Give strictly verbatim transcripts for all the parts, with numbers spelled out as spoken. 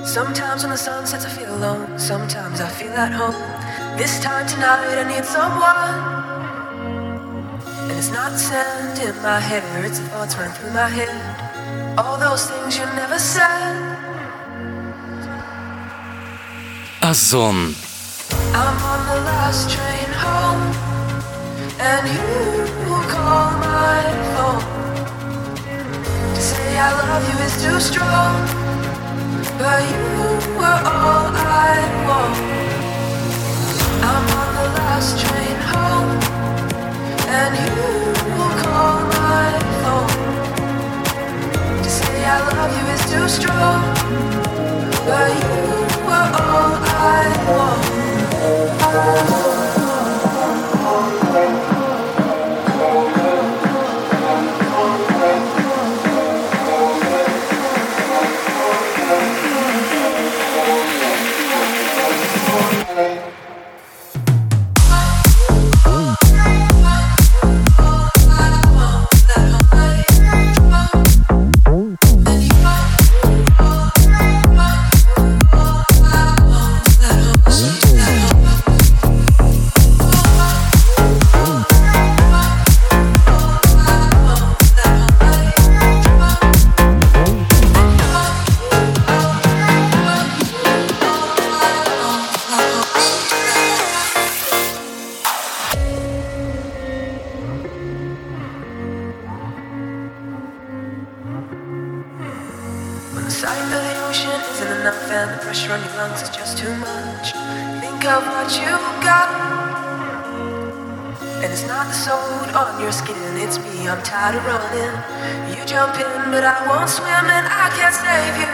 Sometimes when the sun sets I feel alone, sometimes I feel at home. This time tonight I need someone. And it's not the sand in my hair, it's the thoughts running through my head. All those things you never said. Озон. I'm on the last train home, and you call my phone to say I love you is too strong, but you were all I want. I'm on the last train home, and you call my phone to say I love you is too strong, but you were all I want. I'm tired of running. You jump in, but I won't swim and I can't save you.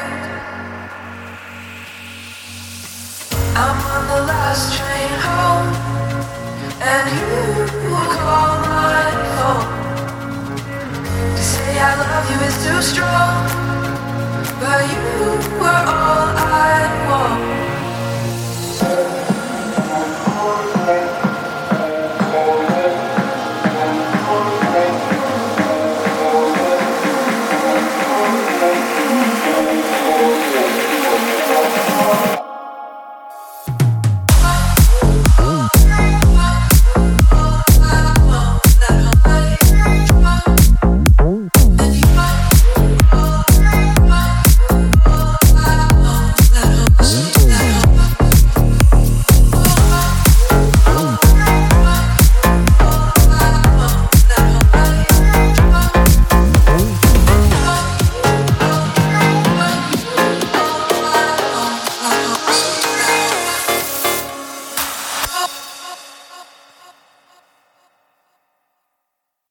I'm on the last train home, and you call my phone to say I love you is too strong, but you were all I want.